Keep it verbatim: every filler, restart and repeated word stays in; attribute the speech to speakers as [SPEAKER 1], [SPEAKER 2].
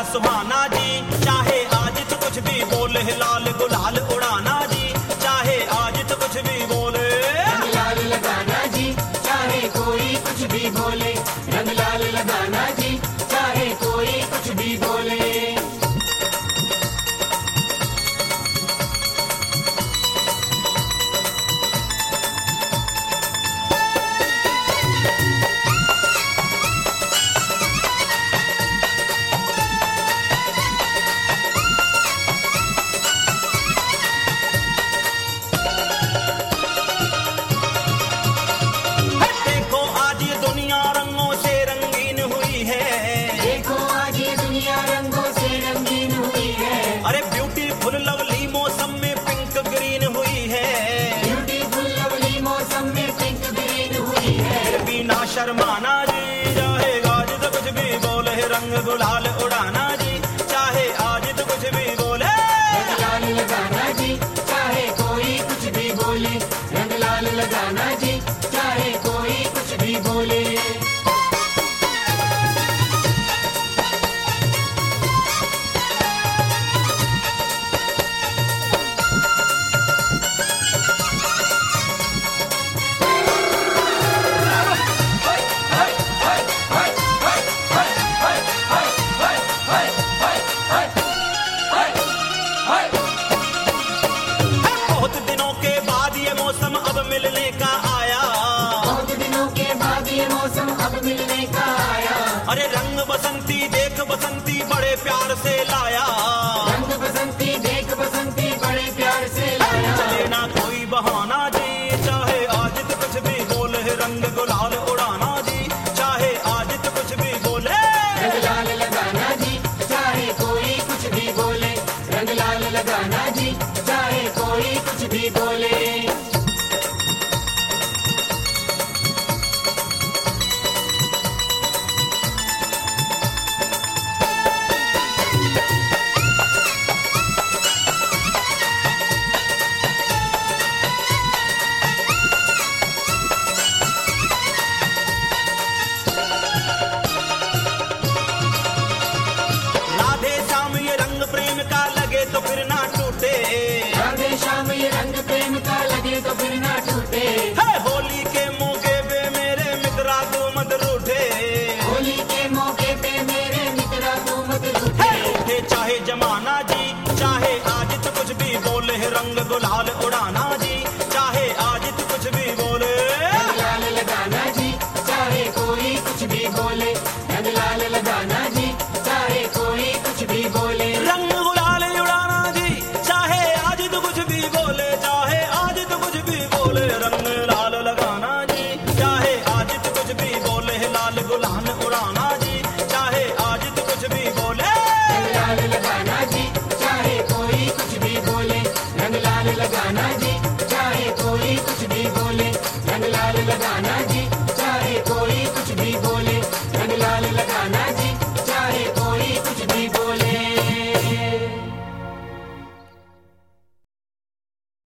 [SPEAKER 1] सुहाना जी, चाहे आज तो कुछ भी बोले लाल गुलाल उड़ाना जी, चाहे आज तो कुछ भी बोले
[SPEAKER 2] रंग लाल लगाना जी, चाहे कोई कुछ भी बोले रंग लाल लगाना जी, चाहे कोई कुछ भी बोले।
[SPEAKER 1] शर्माना जी, चाहे आज तो कुछ भी बोले रंग गुलाल उड़ाना जी, चाहे आज तो कुछ भी बोले
[SPEAKER 2] रंग लाल लगाना जी, चाहे कोई कुछ भी बोले रंग लाल लगाना जी, चाहे कोई कुछ भी बोले।
[SPEAKER 1] मिलने का आया,
[SPEAKER 2] बहुत दिनों के बाद ये मौसम अब मिलने का आया।
[SPEAKER 1] अरे रंग बसंती देख बसंती बड़े प्यार से लाया,
[SPEAKER 2] रंग बसंती देख बसंती बड़े प्यार से लाया।
[SPEAKER 1] चले ना कोई बहाना जी, चाहे आज तो कुछ भी बोले रंग गुलाल उड़ाना जी, चाहे आज तो कुछ भी बोले
[SPEAKER 2] रंग लाल लगाना जी, चाहे कोई कुछ भी बोले रंग लाल लगाना जी, चाहे कोई कुछ भी बोले।
[SPEAKER 1] तो फिर ना टूटे,
[SPEAKER 2] राधे श्याम ये रंग प्रेम का लगे तो फिर ना टूटे।
[SPEAKER 1] है होली के मौके पे मेरे मित्रा तू मत रूठे,
[SPEAKER 2] होली के मौके पे मेरे मित्रा तू मत रूठे।
[SPEAKER 1] है चाहे जमाना जी, चाहे आज तो कुछ भी बोले रंग गुलाल उड़ाना जी, चाहे आज तो कुछ भी बोले
[SPEAKER 2] रंग लाल लगाना जी, चाहे कोई कुछ भी बोले